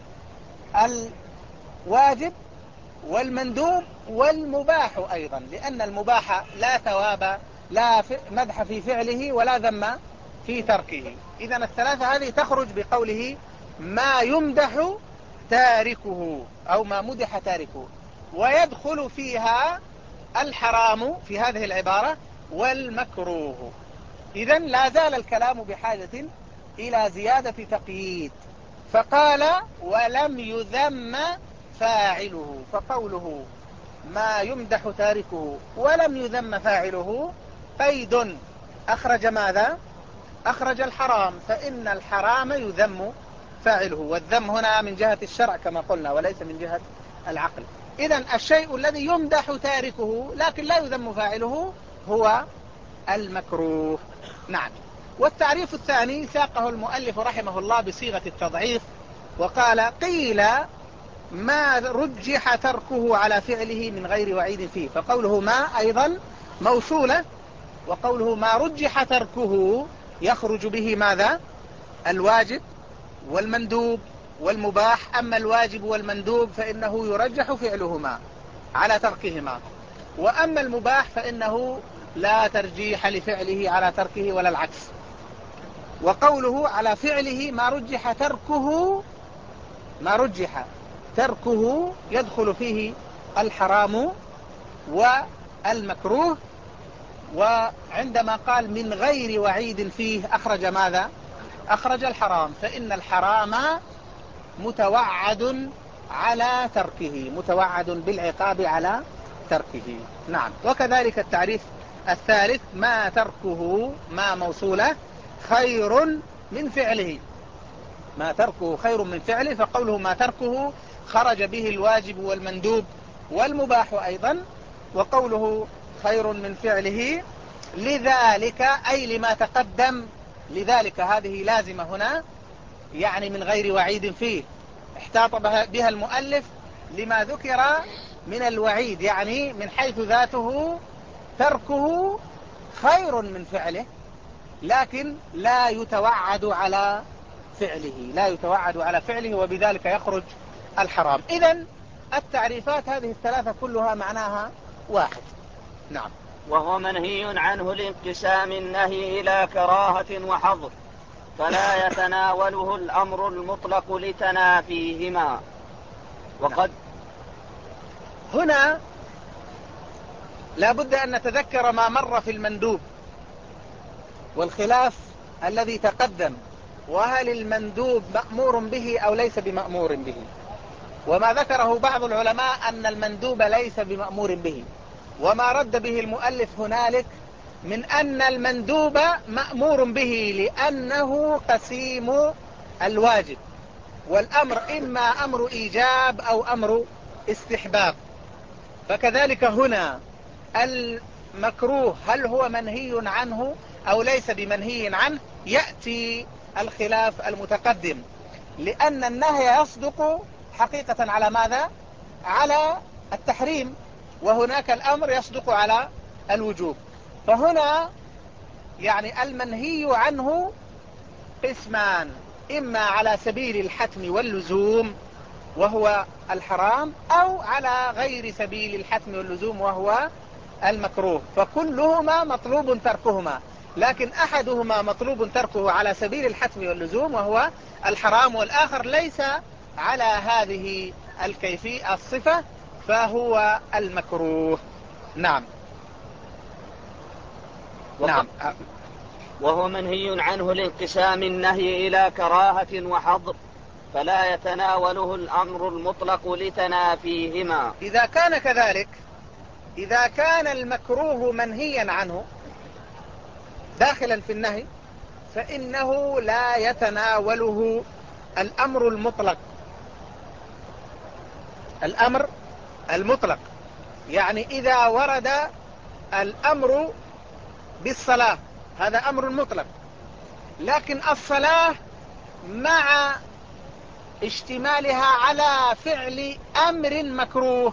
الواجب والمندوب والمباح أيضا، لأن المباح لا ثواب، لا مدح في فعله ولا ذم في تركه. إذن الثلاثة هذه تخرج بقوله ما يمدح تاركه أو ما مدح تاركه، ويدخل فيها الحرام في هذه العبارة والمكروه. إذن لا زال الكلام بحاجة إلى زيادة تقييد، فقال ولم يذم فاعله. فقوله ما يمدح تاركه ولم يذم فاعله قيد، أخرج ماذا؟ أخرج الحرام، فإن الحرام يذم فاعله، والذم هنا من جهة الشرع كما قلنا وليس من جهة العقل. إذن الشيء الذي يمدح تاركه لكن لا يذم فاعله هو المكروه. نعم. والتعريف الثاني ساقه المؤلف رحمه الله بصيغة التضعيف، وقال قيل ما رجح تركه على فعله من غير وعيد فيه. فقوله ما أيضا موصولة، وقوله ما رجح تركه يخرج به ماذا؟ الواجب والمندوب والمباح. أما الواجب والمندوب فإنه يرجح فعلهما على تركهما، وأما المباح فإنه لا ترجيح لفعله على تركه ولا العكس. وقوله على فعله ما رجح تركه، ما رجح تركه يدخل فيه الحرام والمكروه. وعندما قال من غير وعيد فيه أخرج ماذا؟ أخرج الحرام، فإن الحرام متوعد على تركه، متوعد بالعقاب على تركه. نعم. وكذلك التعريف الثالث ما تركه ما موصولة خير من فعله، ما تركه خير من فعله. فقوله ما تركه خرج به الواجب والمندوب والمباح أيضا. وقوله خير من فعله لذلك أي لما تقدم، لذلك هذه لازمة هنا، يعني من غير وعيد فيه. احتاط بها المؤلف لما ذكر من الوعيد، يعني من حيث ذاته تركه خير من فعله لكن لا يتوعد على فعله، لا يتوعد على فعله، وبذلك يخرج الحرام. إذن التعريفات هذه الثلاثة كلها معناها واحد. نعم. وهو منهي عنه لانقسام النهي إلى كراهة وحظر، فلا يتناوله الأمر المطلق لتنافيهما. وقد هنا لا بد أن نتذكر ما مر في المندوب، والخلاف الذي تقدم، وهل المندوب مأمور به أو ليس بمأمور به. وما ذكره بعض العلماء أن المندوب ليس بمأمور به، وما رد به المؤلف هنالك من أن المندوب مأمور به لأنه قسيم الواجب، والأمر إما أمر إيجاب أو أمر استحباب. فكذلك هنا المكروه هل هو منهي عنه أو ليس بمنهي عنه، يأتي الخلاف المتقدم، لأن النهي يصدق حقيقة على ماذا؟ على التحريم، وهناك الأمر يصدق على الوجوب. فهنا يعني المنهي عنه قسمان، إما على سبيل الحتم واللزوم وهو الحرام، أو على غير سبيل الحتم واللزوم وهو المكروه. فكلهما مطلوب تركهما، لكن أحدهما مطلوب تركه على سبيل الحتم واللزوم وهو الحرام، والآخر ليس على هذه الكيفية الصفة فهو المكروه. نعم. نعم. وهو منهي عنه لانقسام النهي إلى كراهة وحظر، فلا يتناوله الأمر المطلق لتنافيهما. إذا كان كذلك، إذا كان المكروه منهيا عنه داخلا في النهي، فإنه لا يتناوله الأمر المطلق. الأمر المطلق يعني إذا ورد الأمر بالصلاة هذا أمر مطلق، لكن الصلاة مع اشتمالها على فعل أمر مكروه،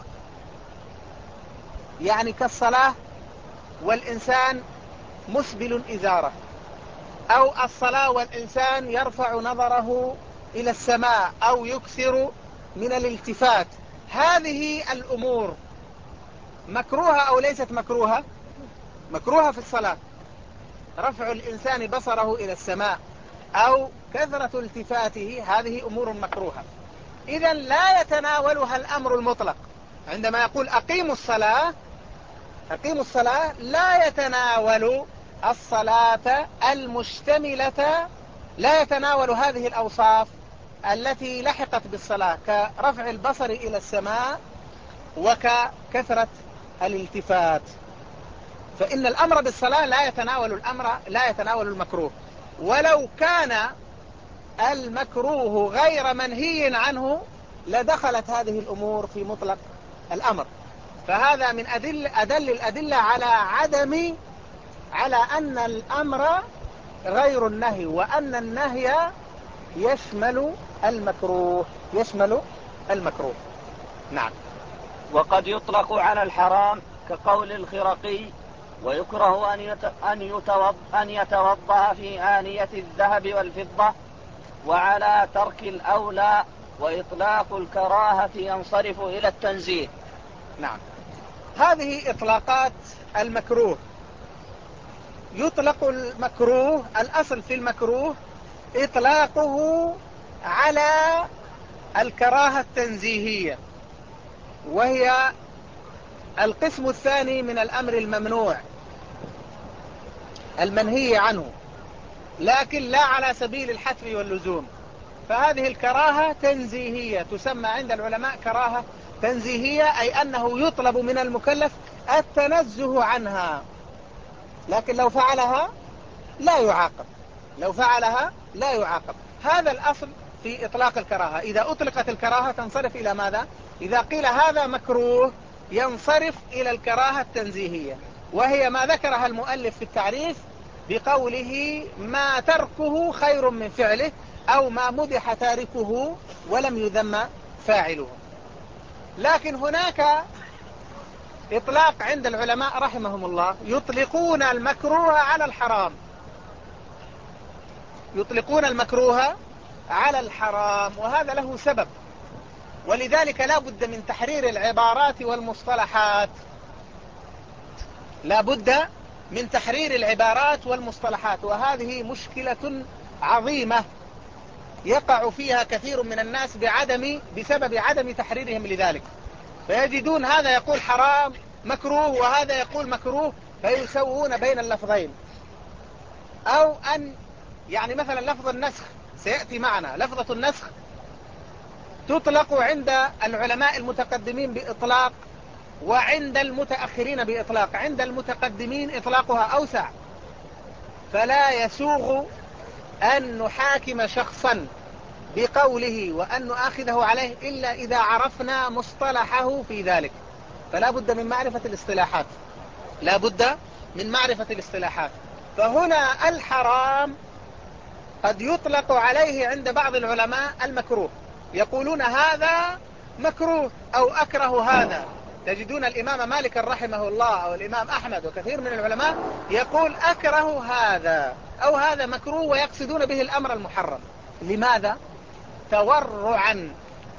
يعني كالصلاة والإنسان مسبل إزاره، أو الصلاة والإنسان يرفع نظره إلى السماء أو يكثر من الالتفات. هذه الأمور مكروهة أو ليست مكروهة؟ مكروهة في الصلاة، رفع الإنسان بصره إلى السماء أو كثرة التفاته، هذه أمور مكروهة. إذن لا يتناولها الأمر المطلق. عندما يقول أقيموا الصلاة، أقيموا الصلاة لا يتناول الصلاة المشتملة، لا يتناول هذه الأوصاف التي لحقت بالصلاة كرفع البصر إلى السماء وككثرة الالتفات. فإن الأمر بالصلاة لا يتناول المكروه، ولو كان المكروه غير منهي عنه لدخلت هذه الأمور في مطلق الأمر. فهذا من أدل الأدلة على أن الأمر غير النهي، وأن النهي يشمل المكروه. نعم. وقد يطلق على الحرام كقول الخرقي: ويكره أن يتوضأ في آنية الذهب والفضة، وعلى ترك الأولى، وإطلاق الكراهة ينصرف إلى التنزيه. نعم. هذه إطلاقات المكروه. يطلق المكروه، الأصل في المكروه إطلاقه على الكراهة التنزيهية، وهي القسم الثاني من الأمر الممنوع المنهي عنه، لكن لا على سبيل الحتم واللزوم. فهذه الكراهة تنزيهية، تسمى عند العلماء كراهة تنزيهية، أي أنه يطلب من المكلف التنزه عنها، لكن لو فعلها لا يعاقب. هذا الأصل في إطلاق الكراهة. إذا أطلقت الكراهة تنصرف إلى ماذا؟ إذا قيل هذا مكروه ينصرف إلى الكراهة التنزيهية، وهي ما ذكرها المؤلف في التعريف بقوله: ما تركه خير من فعله، أو ما مدح تاركه ولم يذم فاعله. لكن هناك إطلاق عند العلماء رحمهم الله، يطلقون المكروه على الحرام، وهذا له سبب، ولذلك لا بد من تحرير العبارات والمصطلحات. وهذه مشكلة عظيمة يقع فيها كثير من الناس بسبب عدم تحريرهم لذلك، فيجدون هذا يقول حرام مكروه وهذا يقول مكروه، فيسوون بين اللفظين. أو أن يعني مثلا لفظ النسخ سيأتي معنا. لفظة النسخ تطلق عند العلماء المتقدمين بإطلاق وعند المتأخرين بإطلاق. عند المتقدمين إطلاقها أوسع، فلا يسوغ أن نحاكم شخصا بقوله وأن نؤاخذه عليه إلا إذا عرفنا مصطلحه في ذلك. فلا بد من معرفة الاصطلاحات، لا بد من معرفة الاصطلاحات. فهنا الحرام قد يطلق عليه عند بعض العلماء المكروه، يقولون هذا مكروه أو أكره هذا. تجدون الإمام مالك رحمه الله أو الإمام أحمد وكثير من العلماء يقول أكره هذا أو هذا مكروه، ويقصدون به الأمر المحرم. لماذا؟ تورعا.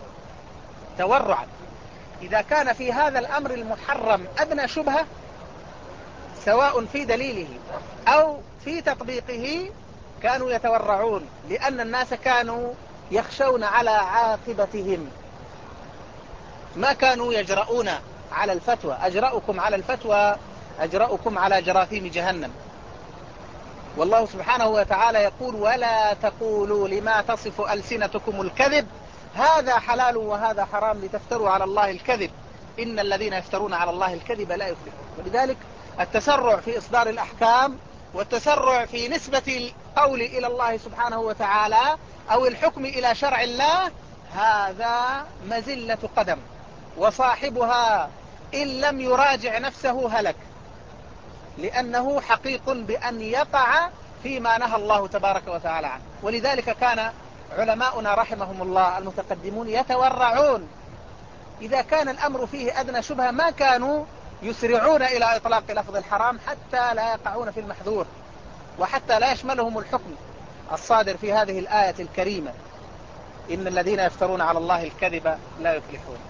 إذا كان في هذا الأمر المحرم أدنى شبهة سواء في دليله أو في تطبيقه كانوا يتورعون، لأن الناس كانوا يخشون على عاقبتهم، ما كانوا يجرؤون على الفتوى. أجرأكم على الفتوى أجرأكم على جراثيم جهنم. والله سبحانه وتعالى يقول ولا تقولوا لما تصف ألسنتكم الكذب هذا حلال وهذا حرام لتفتروا على الله الكذب إن الذين يفترون على الله الكذب لا يفلحون. ولذلك التسرع في إصدار الأحكام والتسرع في نسبة القول إلى الله سبحانه وتعالى أو الحكم إلى شرع الله هذا مزلة قدم، وصاحبها إن لم يراجع نفسه هلك، لأنه حقيق بأن يقع فيما نهى الله تبارك وتعالى عنه. ولذلك كان علماؤنا رحمهم الله المتقدمون يتورعون إذا كان الأمر فيه أدنى شبهة، ما كانوا يسرعون إلى إطلاق لفظ الحرام حتى لا يقعون في المحذور وحتى لا يشملهم الحكم الصادر في هذه الآية الكريمة إن الذين يفترون على الله الكذب لا يفلحون.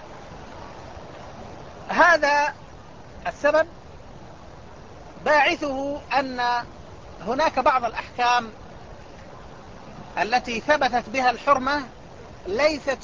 هذا السبب باعثه أن هناك بعض الأحكام التي ثبتت بها الحرمة ليست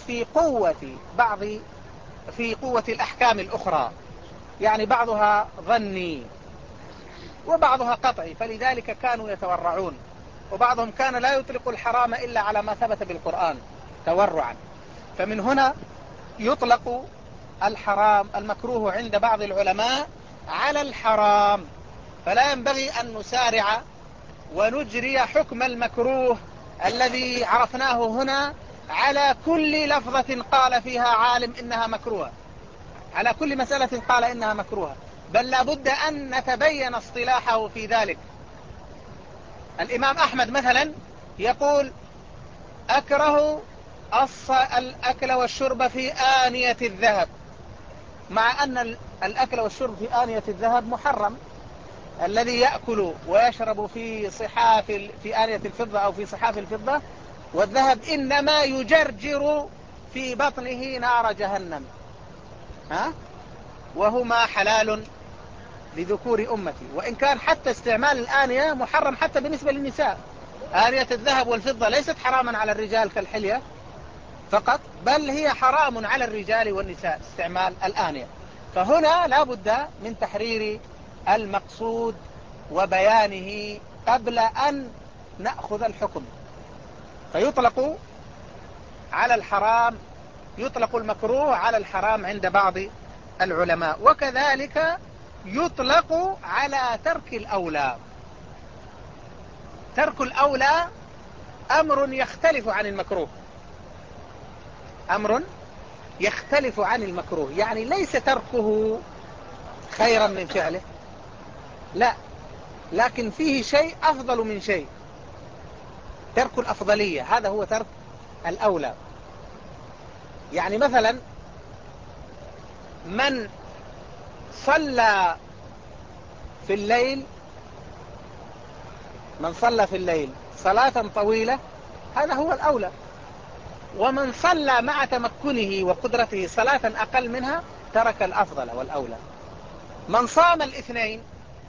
في قوة الأحكام الأخرى، يعني بعضها ظني وبعضها قطعي، فلذلك كانوا يتورعون. وبعضهم كان لا يطلق الحرام إلا على ما ثبت بالقرآن تورعا. فمن هنا يطلق الحرام المكروه عند بعض العلماء على الحرام، فلا ينبغي أن نسارع ونجري حكم المكروه الذي عرفناه هنا على كل لفظة قال فيها عالم إنها مكروهة، على كل مسألة قال إنها مكروهة، بل لابد أن نتبين اصطلاحه في ذلك. الإمام أحمد مثلا يقول أكره الأكل والشرب في آنية الذهب، مع أن الأكل والشرب في آنية الذهب محرم. الذي يأكل ويشرب في آنية الفضة أو في صحاف الفضة والذهب إنما يجرجر في بطنه نار جهنم، وهما حلال لذكور أمتي. وإن كان حتى استعمال الآنية محرم حتى بالنسبة للنساء، آنية الذهب والفضة ليست حراما على الرجال كالحلية فقط، بل هي حرام على الرجال والنساء استعمال الآنية. فهنا لا بد من تحرير المقصود وبيانه قبل أن نأخذ الحكم. فيطلق على الحرام، يطلق المكروه على الحرام عند بعض العلماء، وكذلك يطلق على ترك الأولى. ترك الأولى أمر يختلف عن المكروه، أمر يختلف عن المكروه، يعني ليس تركه خيرا من فعله، لا، لكن فيه شيء أفضل من شيء، ترك الأفضلية، هذا هو ترك الأولى. يعني مثلا من صلى في الليل صلاة طويلة هذا هو الأولى، ومن صلى مع تمكنه وقدرته صلاة أقل منها ترك الأفضل والأولى. من صام الاثنين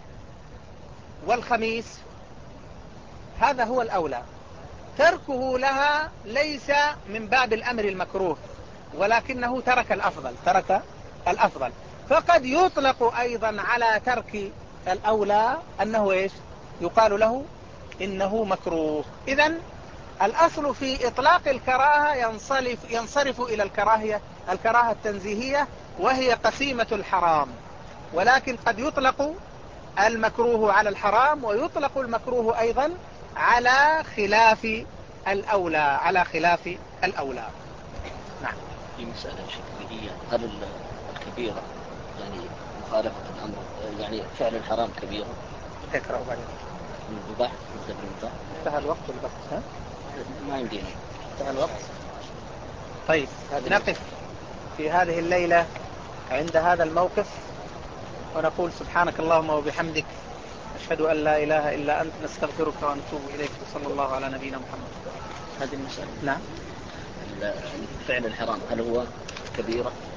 والخميس هذا هو الأولى، تركه لها ليس من باب الأمر المكروه ولكنه ترك الأفضل. فقد يطلق أيضا على ترك الأولى أنه يقال له إنه مكروه. إذن الأصل في إطلاق الكراهة ينصرف إلى الكراهة التنزيهية، وهي قسيمة الحرام. ولكن قد يطلق المكروه على الحرام، ويطلق المكروه أيضا على خلاف الأولى. نعم. في مسألة شكلية، هل الكبيرة يعني مخالفة الأمر، يعني فعل الحرام كبيرة؟ اقرأ بعدين. المباح مثل المباح. انتهى الوقت والبحث. ما يمدينا. انتهى الوقت. طيب نقف في هذه الليلة عند هذا الموقف، ونقول سبحانك اللهم وبحمدك، أشهد أن لا إله إلا أنت، نستغفرك ونتوب إليك، وصلى الله على نبينا محمد. هذه المسألة. نعم. فعل الحرام هل هو كبيرة؟